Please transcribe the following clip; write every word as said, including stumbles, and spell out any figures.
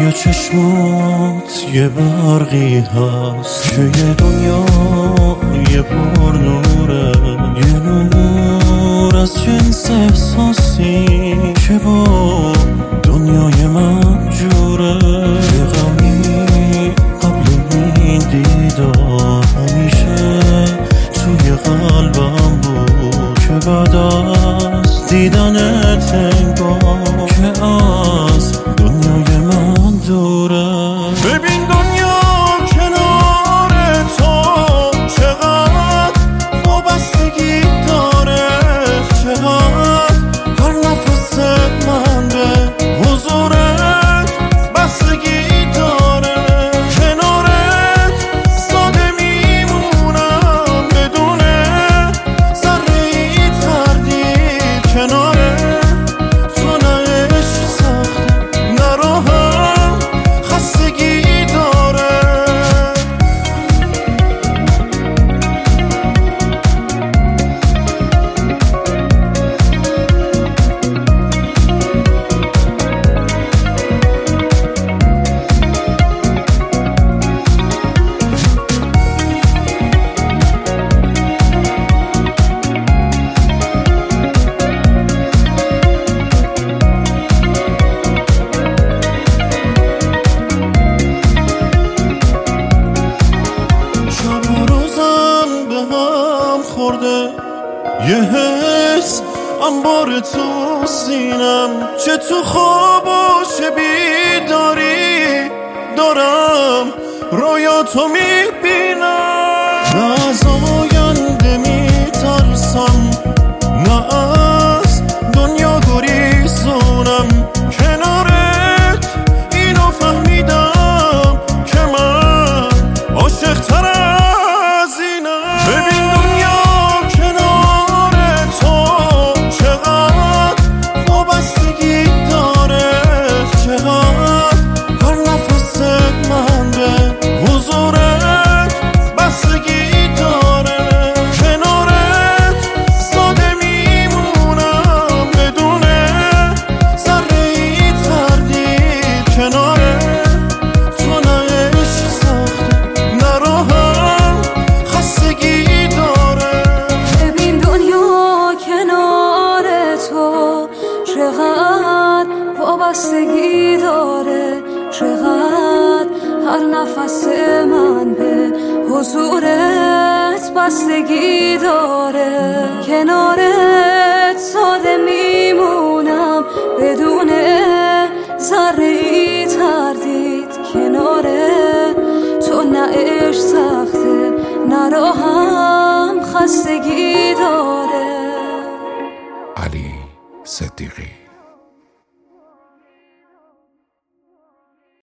توی چشمات یه برقی هست که یه دنیا یه پر نوره، یه نور از جنس احساسی که با دنیای من جوره. یه غمی قبل این دیدار همیشه توی قلبم بود که بعد از دیدنت انگار که از دنیای من دوره. ببین دنیا کنار تو چقدر وابستگی داره، چقدر هر نفس من به حضورت بستگی داره. کنارت ساده میمونم بدون ذره ای تردید. کنارت تو نه عشق سخته نه راهم خستگی داره. یه حس انبار تو سینم، چه تو خواب و چه بیداری دارم رویاتو میبینم. نه از آینده میترسم نه از دنیا گریزونم. کنارت اینو فهمیدم که من عاشق تر از اینم. ببین دنیا وابستگی داره، چقدر هر نفس من به حضورت بستگی داره. کنارت ساده میمونم بدون ذره ای تردید. کنارت تو نه عشق سخته نه راهم خستگی داره. علی صدیقی.